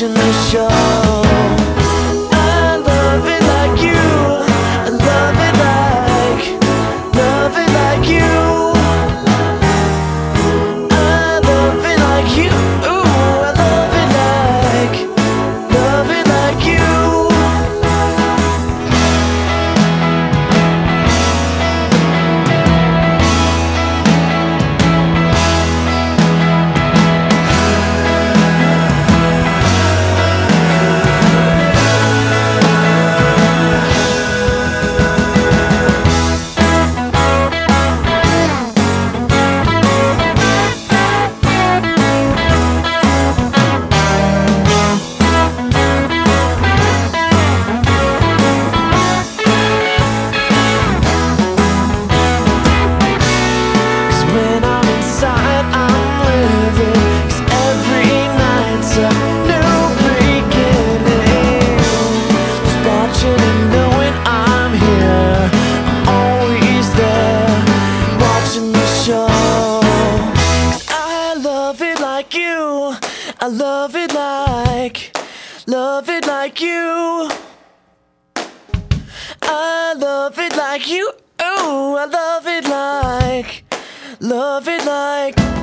watching the show. I love it like you. I love it like you. I love it like you. Ooh, I love it like you. I love it like you. I love it like you. Ooh, I love it like